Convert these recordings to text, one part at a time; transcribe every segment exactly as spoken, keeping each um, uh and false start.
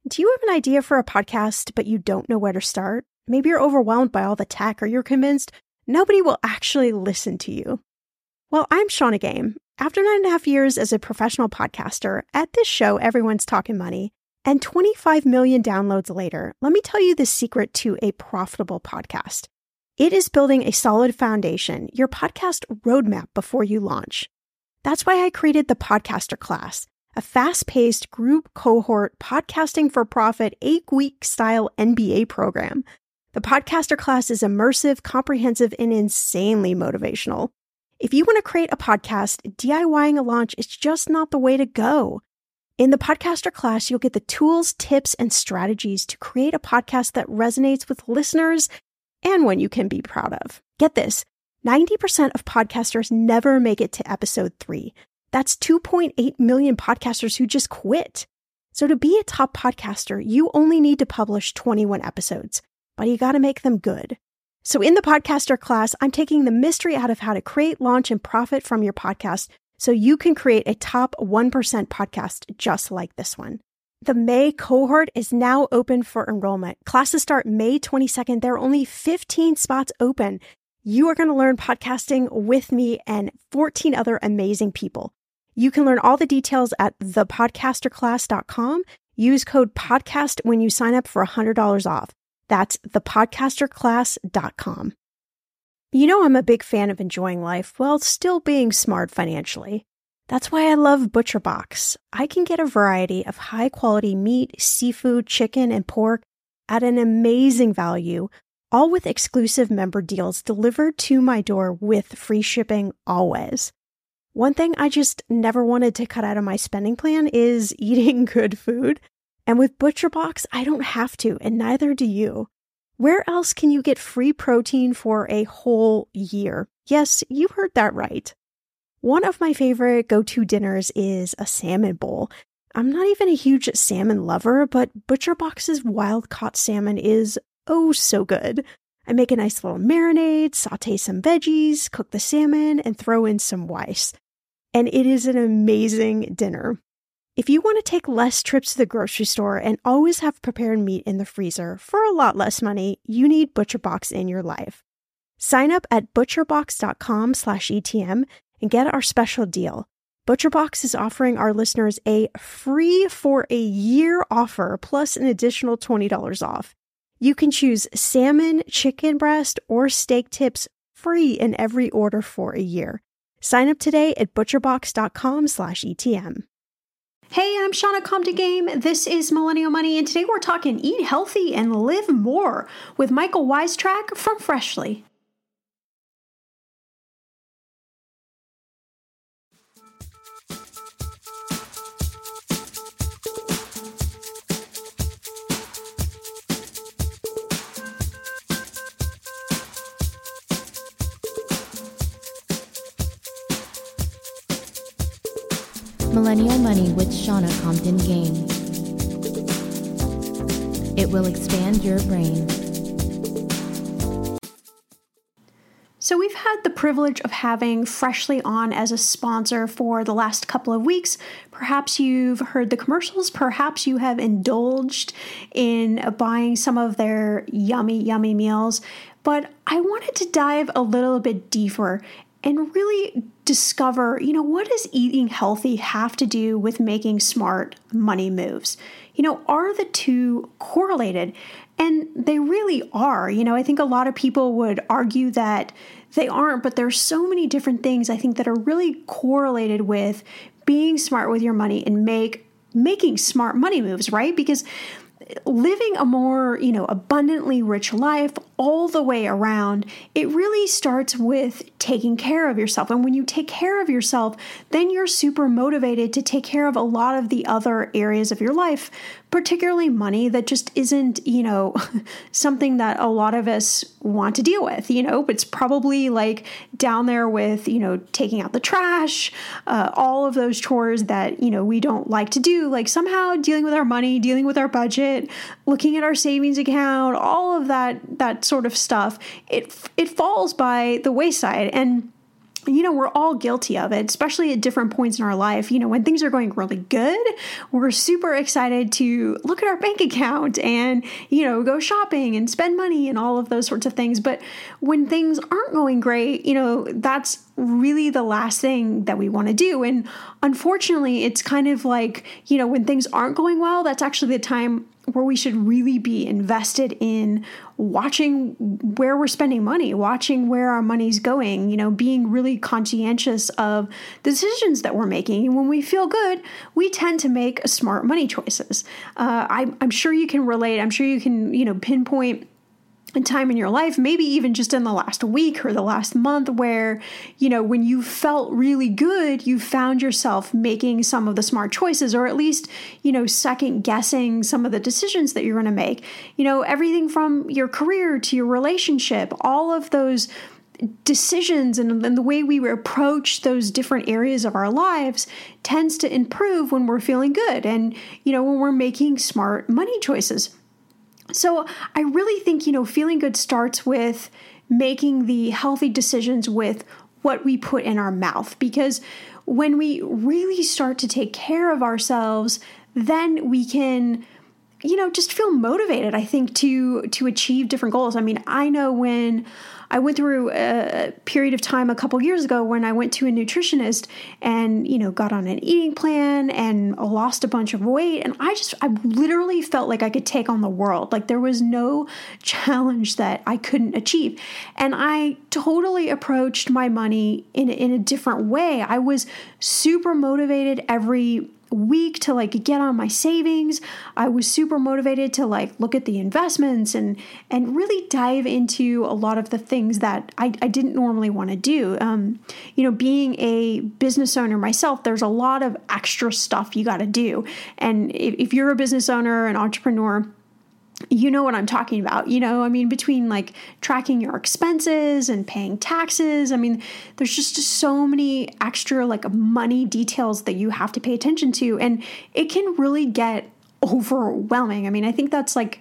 Do you have an idea for a podcast, but you don't know where to start? Maybe you're overwhelmed by all the tech, or you're convinced nobody will actually listen to you. Well, I'm Shannah Game. After nine and a half years as a professional podcaster, at this show, everyone's talking money, and twenty-five million downloads later, let me tell you the secret to a profitable podcast. It is building a solid foundation, your podcast roadmap before you launch. That's why I created the Podcaster Class, a fast-paced group cohort podcasting for profit eight-week style M B A program. The Podcaster Class is immersive, comprehensive, and insanely motivational. If you want to create a podcast, DIYing a launch is just not the way to go. In the Podcaster Class, you'll get the tools, tips, and strategies to create a podcast that resonates with listeners and one you can be proud of. Get this, ninety percent of podcasters never make it to episode three. That's two point eight million podcasters who just quit. So to be a top podcaster, you only need to publish twenty-one episodes, but you got to make them good. So in the Podcaster Class, I'm taking the mystery out of how to create, launch, and profit from your podcast so you can create a top one percent podcast just like this one. The May cohort is now open for enrollment. Classes start May twenty-second. There are only fifteen spots open. You are going to learn podcasting with me and fourteen other amazing people. You can learn all the details at the podcaster class dot com. Use code PODCAST when you sign up for one hundred dollars off. That's the podcaster class dot com. You know I'm a big fan of enjoying life while still being smart financially. That's why I love ButcherBox. I can get a variety of high-quality meat, seafood, chicken, and pork at an amazing value, all with exclusive member deals delivered to my door with free shipping always. One thing I just never wanted to cut out of my spending plan is eating good food. And with ButcherBox, I don't have to, and neither do you. Where else can you get free protein for a whole year? Yes, you heard that right. One of my favorite go-to dinners is a salmon bowl. I'm not even a huge salmon lover, but ButcherBox's wild-caught salmon is oh so good. I make a nice little marinade, saute some veggies, cook the salmon, and throw in some rice. And it is an amazing dinner. If you want to take less trips to the grocery store and always have prepared meat in the freezer for a lot less money, you need ButcherBox in your life. Sign up at butcherbox dot com slash E T M and get our special deal. ButcherBox is offering our listeners a free for a year offer plus an additional twenty dollars off. You can choose salmon, chicken breast, or steak tips free in every order for a year. Sign up today at butcherbox dot com slash E T M. Hey, I'm Shannah Compton Game. This is Millennial Money, and today we're talking eat healthy and live more with Michael Weistrack from Freshly. Millennial Money with Shannah Compton Game. It will expand your brain. So we've had the privilege of having Freshly on as a sponsor for the last couple of weeks. Perhaps you've heard the commercials. Perhaps you have indulged in buying some of their yummy, yummy meals. But I wanted to dive a little bit deeper and really discover, you know, what does eating healthy have to do with making smart money moves? You know, are the two correlated? And they really are. You know, I think a lot of people would argue that they aren't, but there's so many different things I think that are really correlated with being smart with your money and make making smart money moves, right? Because living a more, you know, abundantly rich life all the way around, it really starts with taking care of yourself. And when you take care of yourself, then you're super motivated to take care of a lot of the other areas of your life, particularly money that just isn't, you know, something that a lot of us want to deal with. You know, it's probably like down there with, you know, taking out the trash, uh, all of those chores that, you know, we don't like to do, like somehow dealing with our money, dealing with our budget, looking at our savings account, all of that, that sort of stuff, it it falls by the wayside. And you know, we're all guilty of it, especially at different points in our life. You know, when things are going really good, we're super excited to look at our bank account and, you know, go shopping and spend money and all of those sorts of things. But when things aren't going great, you know, that's really the last thing that we want to do. And unfortunately, it's kind of like, you know, when things aren't going well, that's actually the time where we should really be invested in watching where we're spending money, watching where our money's going, you know, being really conscientious of the decisions that we're making. And when we feel good, we tend to make smart money choices. Uh, I'm, I'm sure you can relate. I'm sure you can, you know, pinpoint a time in your life, maybe even just in the last week or the last month where, you know, when you felt really good, you found yourself making some of the smart choices, or at least, you know, second guessing some of the decisions that you're going to make. You know, everything from your career to your relationship, all of those decisions and, and the way we approach those different areas of our lives tends to improve when we're feeling good and, you know, when we're making smart money choices. So I really think, you know, feeling good starts with making the healthy decisions with what we put in our mouth, because when we really start to take care of ourselves, then we can, you know, just feel motivated, I think, to to achieve different goals. I mean, I know when I went through a period of time a couple years ago when I went to a nutritionist and, you know, got on an eating plan and lost a bunch of weight. And I just, I literally felt like I could take on the world. Like there was no challenge that I couldn't achieve. And I totally approached my money in, in a different way. I was super motivated every week to like get on my savings. I was super motivated to like look at the investments and and really dive into a lot of the things that I, I didn't normally want to do. Um, you know, being a business owner myself, there's a lot of extra stuff you got to do. And if, if you're a business owner, an entrepreneur, you know what I'm talking about. You know, I mean, between like tracking your expenses and paying taxes, I mean, there's just so many extra like money details that you have to pay attention to. And it can really get overwhelming. I mean, I think that's like,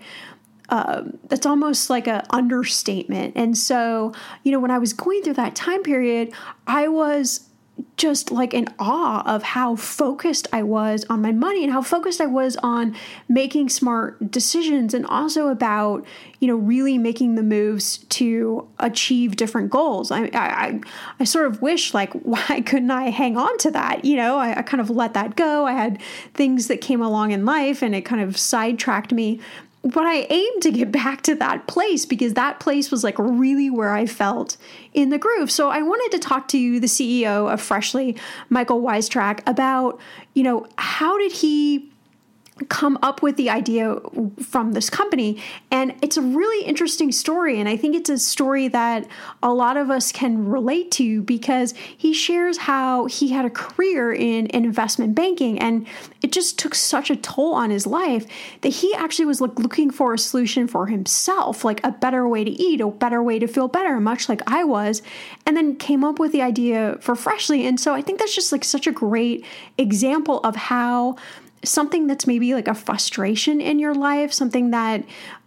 uh, that's almost like an understatement. And so, you know, when I was going through that time period, I was just like in awe of how focused I was on my money and how focused I was on making smart decisions, and also about, you know, really making the moves to achieve different goals. I I, I sort of wish, like, why couldn't I hang on to that? You know, I, I kind of let that go. I had things that came along in life and it kind of sidetracked me. But I aimed to get back to that place because that place was like really where I felt in the groove. So I wanted to talk to the C E O of Freshly, Michael Wystrach, about, you know, how did he come up with the idea from this company. And it's a really interesting story. And I think it's a story that a lot of us can relate to, because he shares how he had a career in investment banking and it just took such a toll on his life that he actually was like looking for a solution for himself, like a better way to eat, a better way to feel better, much like I was, and then came up with the idea for Freshly. And so I think that's just like such a great example of how something that's maybe like a frustration in your life, something that,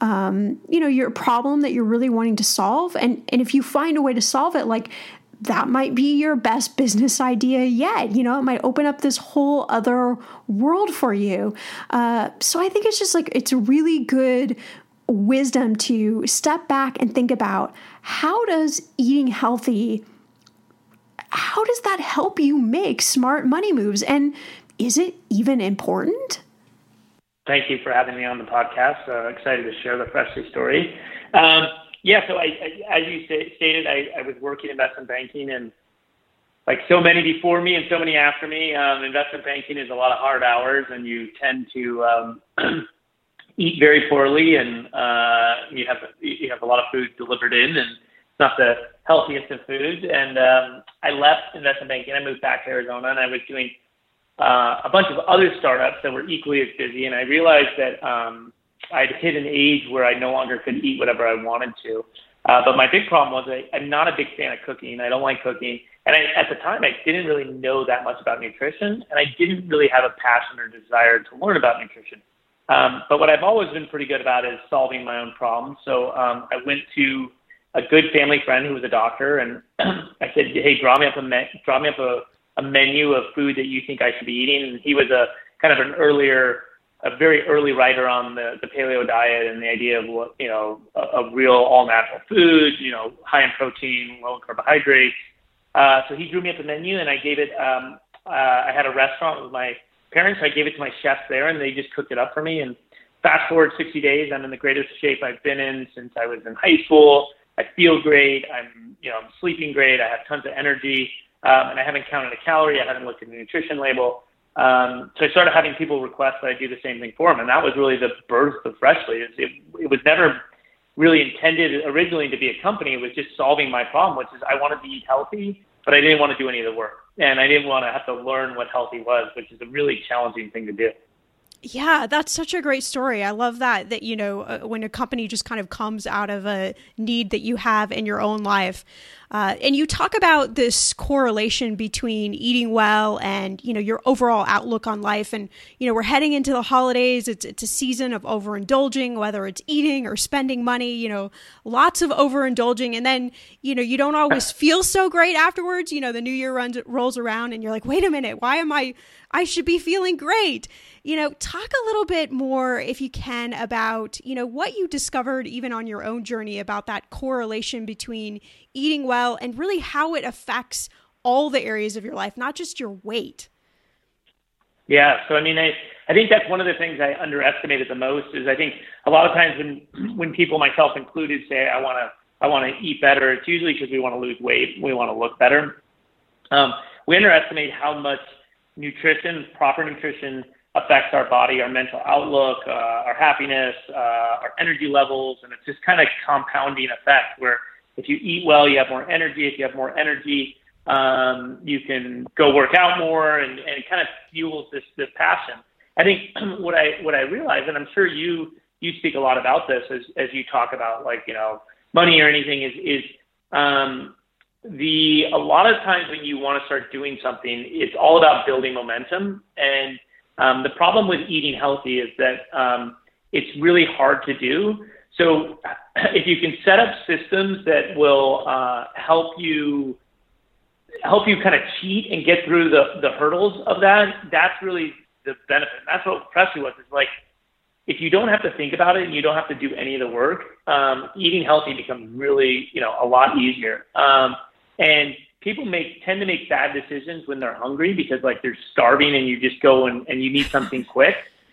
um, you know, your problem that you're really wanting to solve. And, and if you find a way to solve it, like that might be your best business idea yet. You know, it might open up this whole other world for you. Uh, so I think it's just like, it's really good wisdom to step back and think about, how does eating healthy, how does that help you make smart money moves? And is it even important? Thank you for having me on the podcast. Uh, excited to share the Freshly story. Um, yeah, so I, I, as you say, stated, I, I was working investment banking, and like so many before me and so many after me, um, investment banking is a lot of hard hours, and you tend to um, eat very poorly, and uh, you have you have a lot of food delivered in, and it's not the healthiest of foods. And um, I left investment banking. I moved back to Arizona, and I was doing Uh, a bunch of other startups that were equally as busy, and I realized that um, I'd hit an age where I no longer could eat whatever I wanted to. Uh, but my big problem was I, I'm not a big fan of cooking. I don't like cooking. And I, at the time, I didn't really know that much about nutrition, and I didn't really have a passion or desire to learn about nutrition. Um, but what I've always been pretty good about is solving my own problems. So um, I went to a good family friend who was a doctor, and I said, hey, draw me up a me- draw me up a, a menu of food that you think I should be eating. And he was a kind of an earlier, a very early writer on the, the paleo diet and the idea of what, you know, a, a real all natural food, you know, high in protein, low in carbohydrates. Uh, so he drew me up a menu, and I gave it. Um, uh, I had a restaurant with my parents. So I gave it to my chefs there, and they just cooked it up for me. And fast forward sixty days, I'm in the greatest shape I've been in since I was in high school. I feel great. I'm, you know, I'm sleeping great. I have tons of energy, um, and I haven't counted a calorie. I haven't looked at the nutrition label. Um, so I started having people request that I do the same thing for them, and that was really the birth of Freshly. It, it, it was never really intended originally to be a company. It was just solving my problem, which is I wanted to eat healthy, but I didn't want to do any of the work, and I didn't want to have to learn what healthy was, which is a really challenging thing to do. Yeah, that's such a great story. I love that, that, you know, uh, when a company just kind of comes out of a need that you have in your own life. Uh, and you talk about this correlation between eating well and, you know, your overall outlook on life. And, you know, we're heading into the holidays. It's, it's a season of overindulging, whether it's eating or spending money, you know, lots of overindulging. And then, you know, you don't always feel so great afterwards. You know, the new year runs, rolls around and you're like, wait a minute, why am I, I should be feeling great. You know, talk a little bit more, if you can, about, you know, what you discovered even on your own journey about that correlation between eating well and really how it affects all the areas of your life, not just your weight. Yeah. So, I mean, I, I think that's one of the things I underestimated the most is I think a lot of times when, when people, myself included, say, I want to, I want to eat better, it's usually because we want to lose weight. We want to look better. Um, we underestimate how much nutrition, proper nutrition, affects our body, our mental outlook, uh, our happiness, uh, our energy levels, and it's just kind of compounding effect where if you eat well, you have more energy. If you have more energy, um, you can go work out more, and, and it kind of fuels this this passion. I think what I what I realized, and I'm sure you you speak a lot about this as as you talk about like you know money or anything, is is um, the a lot of times when you want to start doing something, it's all about building momentum. And um, the problem with eating healthy is that um, it's really hard to do. So if you can set up systems that will uh, help you help you kind of cheat and get through the, the hurdles of that, that's really the benefit. That's what Freshly was. It's like if you don't have to think about it and you don't have to do any of the work, um, eating healthy becomes really, you know, a lot easier. Um, and people make tend to make bad decisions when they're hungry because like they're starving and you just go and, and you need something quick,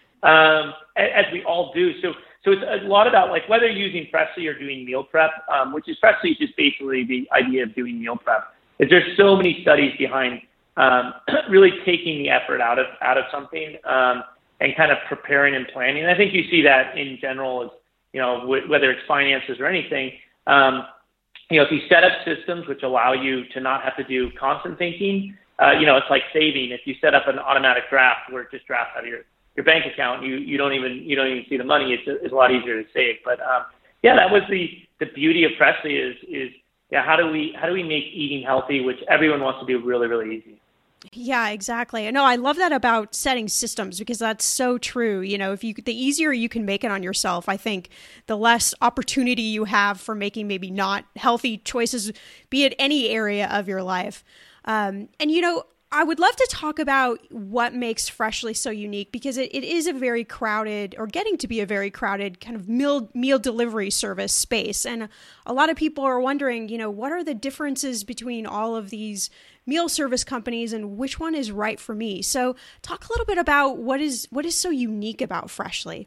um, as we all do. So so it's a lot about like whether you're using Freshly or doing meal prep, um, which is Freshly is just basically the idea of doing meal prep. Is there's so many studies behind um, really taking the effort out of out of something um, and kind of preparing and planning. And I think you see that in general, as, you know, w- whether it's finances or anything. Um, you know, if you set up systems which allow you to not have to do constant thinking, uh, you know, it's like saving. If you set up an automatic draft where it just drafts out of your, your bank account, you, you don't even you don't even see the money. It's, it's a lot easier to save. But um, yeah, that was the the beauty of Freshly is is. Yeah, how do we how do we make eating healthy, which everyone wants to do, really, really easy? Yeah, exactly. No, I love that about setting systems because that's so true. You know, if you the easier you can make it on yourself, I think the less opportunity you have for making maybe not healthy choices, be it any area of your life. Um, and you know, I would love to talk about what makes Freshly so unique because it, it is a very crowded or getting to be a very crowded kind of meal meal delivery service space. And a lot of people are wondering, you know, what are the differences between all of these meal service companies and which one is right for me? So talk a little bit about what is what is so unique about Freshly.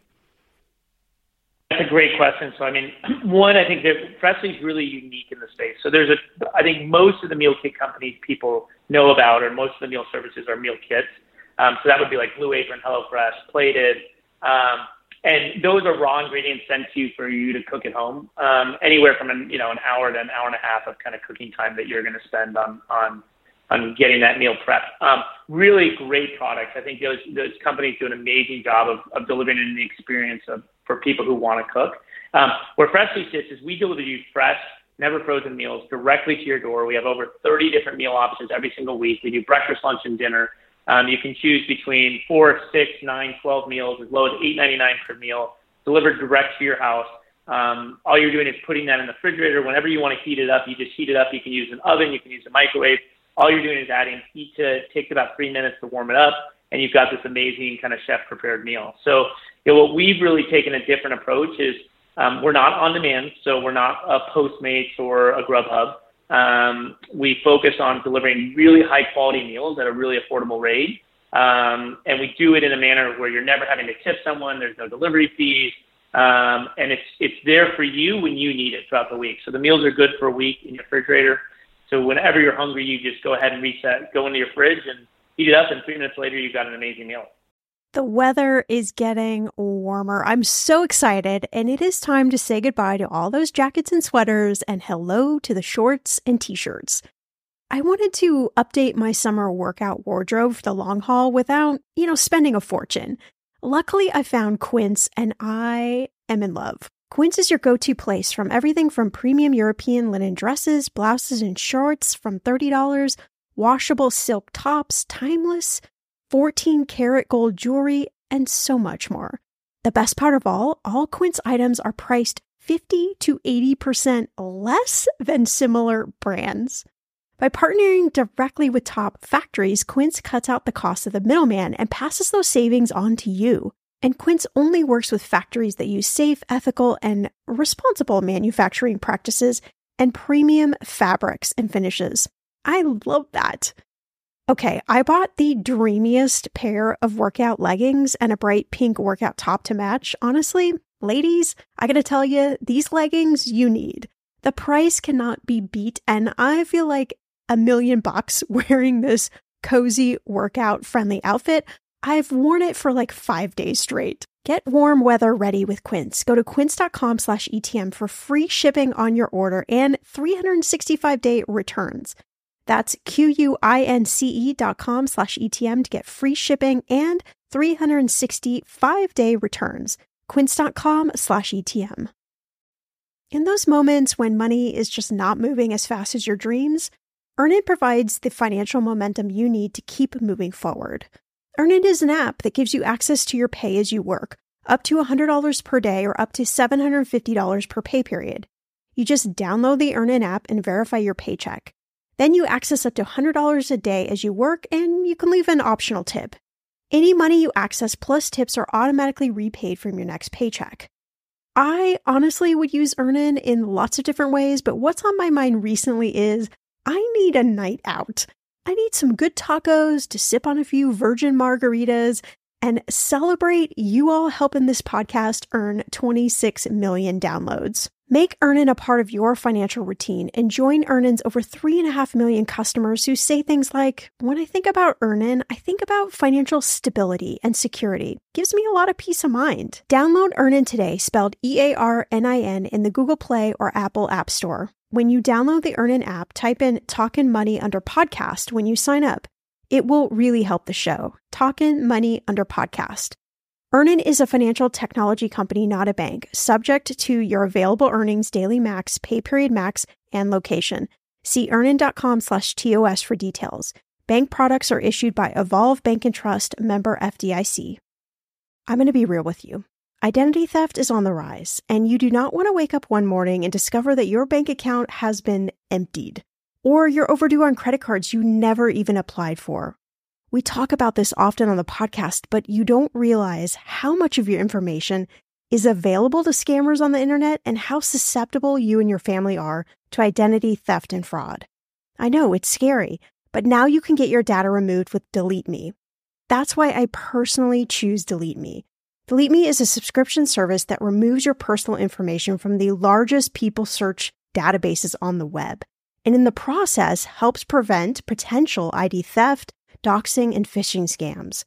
That's a great question. So, I mean, one, I think that Freshly is really unique in the space. So there's a, I think most of the meal kit companies people know about, or most of the meal services are meal kits. Um, so that would be like Blue Apron, HelloFresh, Plated. Um, and those are raw ingredients sent to you for you to cook at home. Um, anywhere from an, you know, an hour to an hour and a half of kind of cooking time that you're going to spend on, on, on getting that meal prep. Um, really great products. I think those, those companies do an amazing job of, of delivering in the experience of, for people who want to cook. Um, where Freshly sits is we deliver you fresh, never frozen meals directly to your door. We have over thirty different meal options every single week. We do breakfast, lunch, and dinner. Um, you can choose between four, six, nine, twelve meals as low as eight ninety-nine per meal, delivered direct to your house. Um, all you're doing is putting that in the refrigerator. Whenever you want to heat it up, you just heat it up. You can use an oven. You can use a microwave. All you're doing is adding heat to it. It takes about three minutes to warm it up, and you've got this amazing kind of chef-prepared meal. So you know, what we've really taken a different approach is um, we're not on demand, so we're not a Postmates or a Grubhub. Um, we focus on delivering really high-quality meals at a really affordable rate, um, and we do it in a manner where you're never having to tip someone. There's no delivery fees, um, and it's it's there for you when you need it throughout the week. So the meals are good for a week in your refrigerator. So whenever you're hungry, you just go ahead and reset, go into your fridge and heat it up, and three minutes later, you've got an amazing meal. The weather is getting warmer. I'm so excited, and it is time to say goodbye to all those jackets and sweaters and hello to the shorts and t-shirts. I wanted to update my summer workout wardrobe for the long haul without, you know, spending a fortune. Luckily, I found Quince, and I am in love. Quince is your go-to place from everything from premium European linen dresses, blouses, and shorts from thirty dollars, washable silk tops, timeless, fourteen karat gold jewelry, and so much more. The best part of all, all Quince items are priced fifty to eighty percent less than similar brands. By partnering directly with top factories, Quince cuts out the cost of the middleman and passes those savings on to you. And Quince only works with factories that use safe, ethical, and responsible manufacturing practices and premium fabrics and finishes. I love that. Okay, I bought the dreamiest pair of workout leggings and a bright pink workout top to match. Honestly, ladies, I gotta tell you, these leggings you need. The price cannot be beat, and I feel like a million bucks wearing this cozy workout-friendly outfit. I've worn it for like five days straight. Get warm weather ready with Quince. Go to quince.com slash ETM for free shipping on your order and three hundred sixty-five day returns. That's Q-U-I-N-C-E dot com slash ETM to get free shipping and three hundred sixty-five day returns. Quince.com slash ETM. In those moments when money is just not moving as fast as your dreams, Earnin provides the financial momentum you need to keep moving forward. Earnin is an app that gives you access to your pay as you work, up to one hundred dollars per day or up to seven hundred fifty dollars per pay period. You just download the Earnin app and verify your paycheck. Then you access up to one hundred dollars a day as you work, and you can leave an optional tip. Any money you access plus tips are automatically repaid from your next paycheck. I honestly would use Earnin in lots of different ways, but what's on my mind recently is I need a night out. I need some good tacos to sip on a few virgin margaritas and celebrate you all helping this podcast earn twenty-six million downloads. Make Earnin a part of your financial routine and join Earnin's over three and a half million customers who say things like, when I think about Earnin, I think about financial stability and security. Gives me a lot of peace of mind. Download Earnin today, spelled E A R N I N, in the Google Play or Apple App Store. When you download the Earnin app, type in Talkin' Money under podcast when you sign up. It will really help the show. Talkin' Money under podcast. Earnin is a financial technology company, not a bank, subject to your available earnings, daily max, pay period max, and location. See earnin.com slash TOS for details. Bank products are issued by Evolve Bank and Trust, member F D I C. I'm going to be real with you. Identity theft is on the rise, and you do not want to wake up one morning and discover that your bank account has been emptied, or you're overdue on credit cards you never even applied for. We talk about this often on the podcast, but you don't realize how much of your information is available to scammers on the internet and how susceptible you and your family are to identity theft and fraud. I know, it's scary, but now you can get your data removed with Delete Me. That's why I personally choose Delete Me. Delete Me is a subscription service that removes your personal information from the largest people search databases on the web, and in the process helps prevent potential I D theft, doxing, and phishing scams.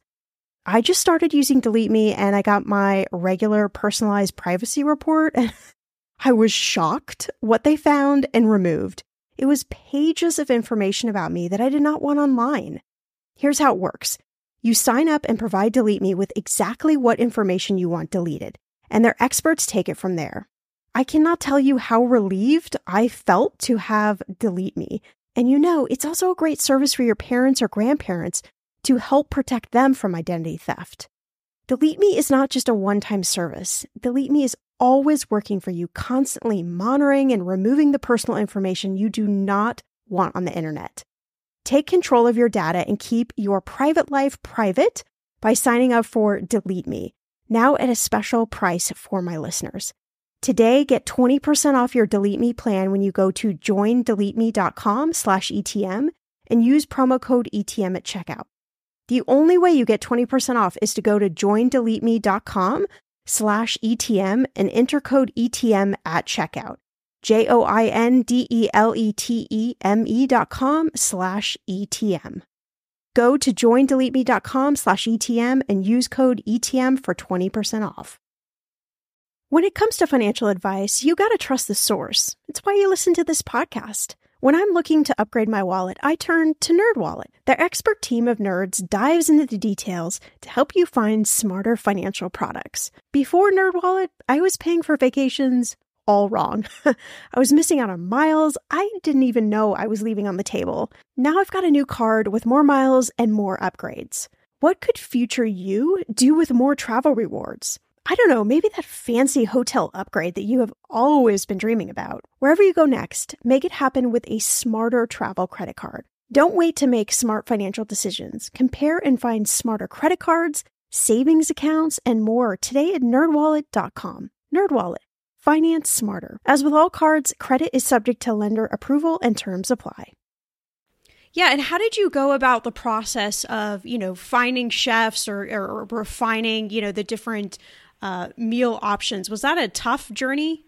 I just started using Delete Me and I got my regular personalized privacy report, and I was shocked what they found and removed. It was pages of information about me that I did not want online. Here's how it works. You sign up and provide Delete Me with exactly what information you want deleted, and their experts take it from there. I cannot tell you how relieved I felt to have Delete Me. And you know, it's also a great service for your parents or grandparents to help protect them from identity theft. Delete Me is not just a one-time service. Delete Me is always working for you, constantly monitoring and removing the personal information you do not want on the internet. Take control of your data and keep your private life private by signing up for Delete Me, now at a special price for my listeners. Today, get twenty percent off your Delete Me plan when you go to joindeleteme.com slash ETM and use promo code E T M at checkout. The only way you get twenty percent off is to go to joindeleteme.com slash ETM and enter code E T M at checkout. J-O-I-N-D-E-L-E-T-E-M-E dot com slash E-T-M. Go to joindeleteme.com slash E-T-M and use code E T M for twenty percent off. When it comes to financial advice, you gotta trust the source. It's why you listen to this podcast. When I'm looking to upgrade my wallet, I turn to NerdWallet. Their expert team of nerds dives into the details to help you find smarter financial products. Before NerdWallet, I was paying for vacations all wrong. I was missing out on miles I didn't even know I was leaving on the table. Now I've got a new card with more miles and more upgrades. What could future you do with more travel rewards? I don't know, maybe that fancy hotel upgrade that you have always been dreaming about. Wherever you go next, make it happen with a smarter travel credit card. Don't wait to make smart financial decisions. Compare and find smarter credit cards, savings accounts, and more today at nerd wallet dot com. NerdWallet. Finance smarter. As with all cards, credit is subject to lender approval and terms apply. Yeah, and how did you go about the process of, you know, finding chefs or, or refining, you know, the different uh, meal options? Was that a tough journey?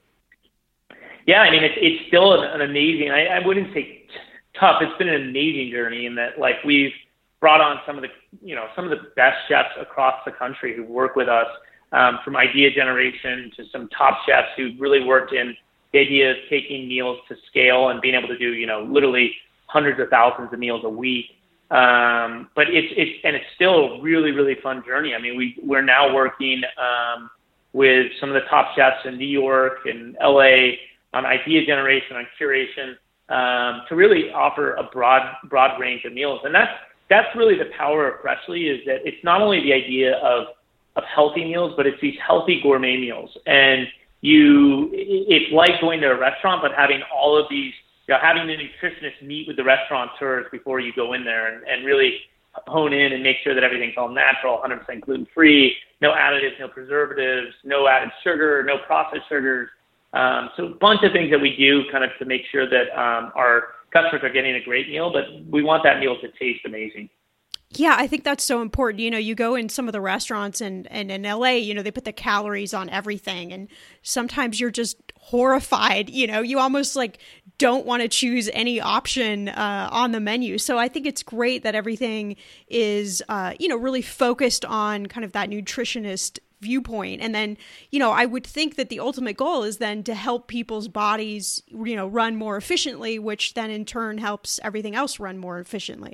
Yeah, I mean, it's it's still an, an amazing, I, I wouldn't say t- tough, it's been an amazing journey in that, like, we've brought on some of the, you know, some of the best chefs across the country who work with us. Um, from idea generation to some top chefs who really worked in the idea of taking meals to scale and being able to do, you know, literally hundreds of thousands of meals a week. Um, but it's, it's, and it's still a really, really fun journey. I mean, we, we're now working um, with some of the top chefs in New York and L A on idea generation, on curation, um, to really offer a broad, broad range of meals. And that's, that's really the power of Freshly, is that it's not only the idea of of healthy meals, but it's these healthy gourmet meals. And you, it's like going to a restaurant, but having all of these, you know, having the nutritionists meet with the restaurateurs before you go in there and, and really hone in and make sure that everything's all natural, one hundred percent gluten-free, no additives, no preservatives, no added sugar, no processed sugars. Um, so a bunch of things that we do kind of to make sure that um, our customers are getting a great meal, but we want that meal to taste amazing. Yeah, I think that's so important. You know, you go in some of the restaurants and, and in L A, you know, they put the calories on everything. And sometimes you're just horrified, you know, you almost like don't want to choose any option uh, on the menu. So I think it's great that everything is, uh, you know, really focused on kind of that nutritionist viewpoint. And then, you know, I would think that the ultimate goal is then to help people's bodies, you know, run more efficiently, which then in turn helps everything else run more efficiently.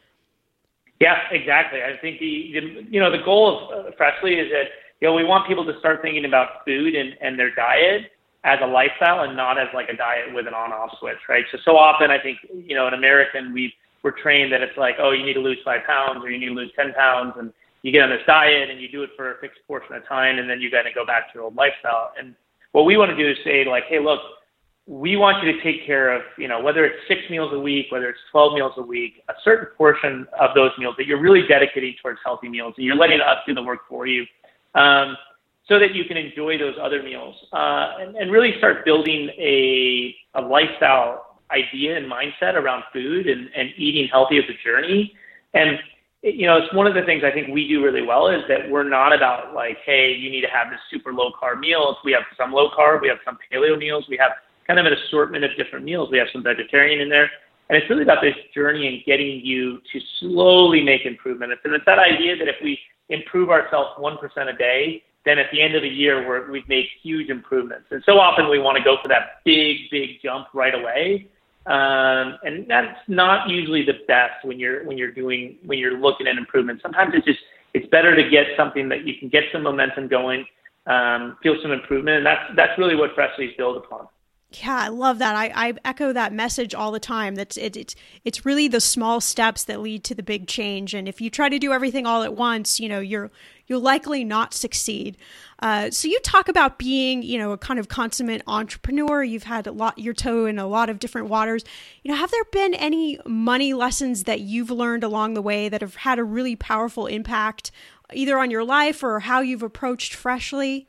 Yeah, exactly. I think the, the you know, the goal of uh, Freshly is that, you know, we want people to start thinking about food and, and their diet as a lifestyle and not as like a diet with an on-off switch, right? So, so often I think, you know, in American, we we're trained that it's like, oh, you need to lose five pounds or you need to lose ten pounds, and you get on this diet and you do it for a fixed portion of time, and then you got to go back to your old lifestyle. And what we want to do is say, like, hey, look, we want you to take care of, you know, whether it's six meals a week, whether it's twelve meals a week, a certain portion of those meals that you're really dedicating towards healthy meals, and you're letting us do the work for you, um, so that you can enjoy those other meals, uh, and, and really start building a, a lifestyle idea and mindset around food and, and eating healthy as a journey. And, you know, it's one of the things I think we do really well is that we're not about like, hey, you need to have this super low carb meals. We have some low carb, we have some paleo meals, we have kind of an assortment of different meals. We have some vegetarian in there. And it's really about this journey and getting you to slowly make improvements. And it's that idea that if we improve ourselves one percent a day, then at the end of the year, we're, we've made huge improvements. And so often we want to go for that big, big jump right away. Um, and that's not usually the best when you're, when you're doing, when you're looking at improvements. Sometimes it's just, it's better to get something that you can get some momentum going, um, feel some improvement. And that's, that's really what Freshly's built upon. Yeah, I love that. I, I echo that message all the time. That's it, it's it's really the small steps that lead to the big change. And if you try to do everything all at once, you know, you're you'll likely not succeed. Uh, so you talk about being, you know, a kind of consummate entrepreneur. You've had a lot, your toe in a lot of different waters. You know, have there been any money lessons that you've learned along the way that have had a really powerful impact, either on your life or how you've approached Freshly?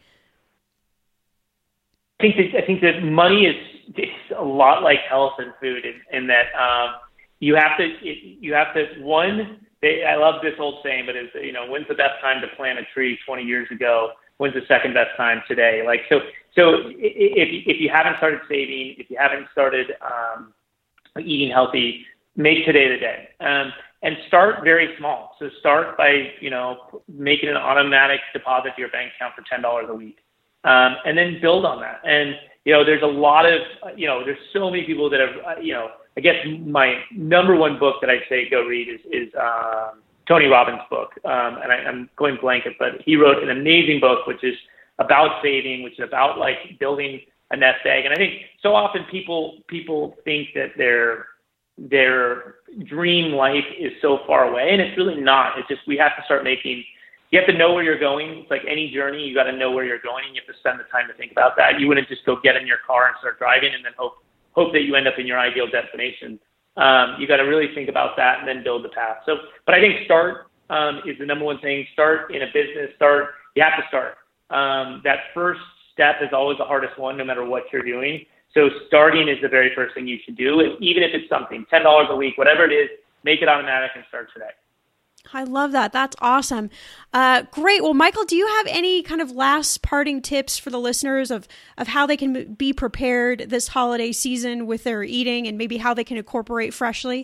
I think that, I think that money is, is a lot like health and food, in, in that um, you have to you have to one. They, I love this old saying, but it's, you know, when's the best time to plant a tree twenty years ago? When's the second best time today? Like, so, so if, if you haven't started saving, if you haven't started um, eating healthy, make today the day. Um, and start very small. So start by, you know, making an automatic deposit to your bank account for ten dollars a week. Um, and then build on that. And, you know, there's a lot of, you know, there's so many people that have, uh, you know, I guess my number one book that I'd say go read is, is um, Tony Robbins' book. Um, and I, I'm going blanket, but he wrote an amazing book, which is about saving, which is about like building a nest egg. And I think so often people, people think that their, their dream life is so far away, and it's really not. It's just, we have to start making, you have to know where you're going. It's like any journey, you got to know where you're going, and you have to spend the time to think about that. You wouldn't just go get in your car and start driving and then hope, hope that you end up in your ideal destination. Um, you got to really think about that and then build the path. So, but I think start um, is the number one thing. Start in a business. Start. You have to start. Um, that first step is always the hardest one, no matter what you're doing. So starting is the very first thing you should do. And even if it's something, ten dollars a week, whatever it is, make it automatic and start today. I love that. That's awesome. Uh, great. Well, Michael, do you have any kind of last parting tips for the listeners of, of how they can be prepared this holiday season with their eating, and maybe how they can incorporate Freshly?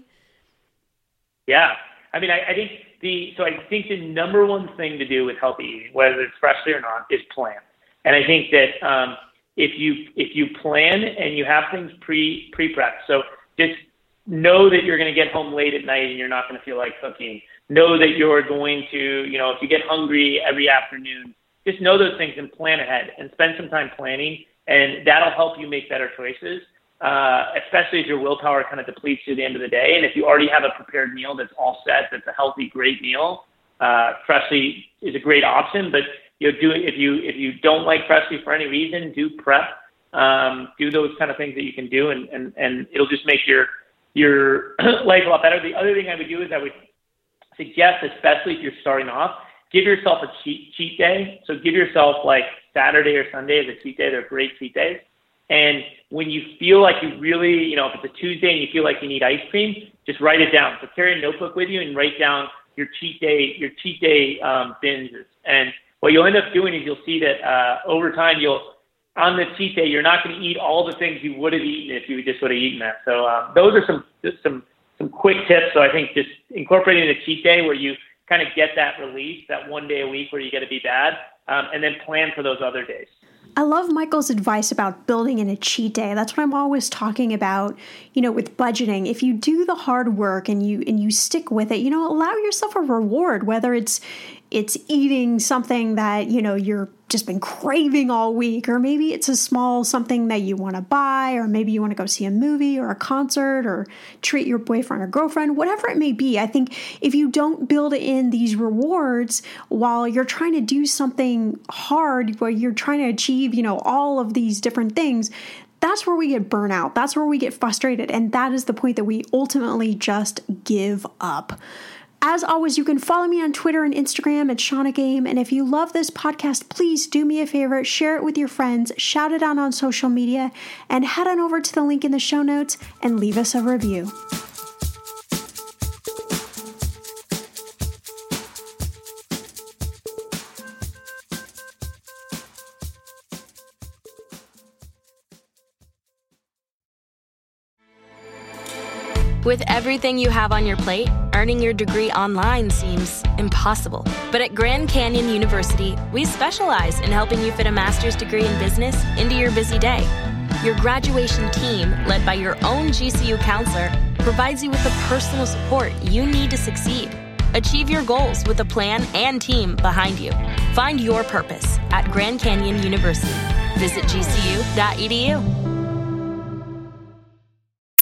Yeah. I mean, I, I think the, so I think the number one thing to do with healthy eating, whether it's Freshly or not, is plan. And I think that um, if you, if you plan and you have things pre, pre-prepped, so just know that you're going to get home late at night and you're not going to feel like cooking. Know that you're going to, you know, if you get hungry every afternoon, just know those things and plan ahead and spend some time planning, and that'll help you make better choices, uh, especially if your willpower kind of depletes at the end of the day. And if you already have a prepared meal that's all set, that's a healthy, great meal, uh, Freshly is a great option. But you know, do if you if you don't like Freshly for any reason, do prep, um, do those kind of things that you can do, and and and it'll just make your your life a lot better. The other thing I would do is I would suggest, especially if you're starting off, give yourself a cheat cheat day. So give yourself like Saturday or Sunday as a cheat day. They're great cheat days. And when you feel like you really, you know, if it's a Tuesday and you feel like you need ice cream, just write it down. So carry a notebook with you and write down your cheat day, your cheat day um, binges. And what you'll end up doing is you'll see that uh, over time, you'll, on the cheat day, you're not going to eat all the things you would have eaten if you just would have eaten that. So um, those are some, just some, some quick tips. So I think just incorporating a cheat day where you kind of get that release, that one day a week where you get to be bad, um, and then plan for those other days. I love Michael's advice about building in a cheat day. That's what I'm always talking about, you know, with budgeting. If you do the hard work and you and you stick with it, you know, allow yourself a reward, whether it's it's eating something that, you know, you're just been craving all week, or maybe it's a small something that you want to buy, or maybe you want to go see a movie or a concert or treat your boyfriend or girlfriend, whatever it may be. I think if you don't build in these rewards while you're trying to do something hard, where you're trying to achieve, you know, all of these different things, that's where we get burnout. That's where we get frustrated. And that is the point that we ultimately just give up. As always, you can follow me on Twitter and Instagram at Shauna Game. And if you love this podcast, please do me a favor, share it with your friends, shout it out on social media, and head on over to the link in the show notes and leave us a review. With everything you have on your plate, earning your degree online seems impossible. But at Grand Canyon University, we specialize in helping you fit a master's degree in business into your busy day. Your graduation team, led by your own G C U counselor, provides you with the personal support you need to succeed. Achieve your goals with a plan and team behind you. Find your purpose at Grand Canyon University. Visit G C U dot E D U.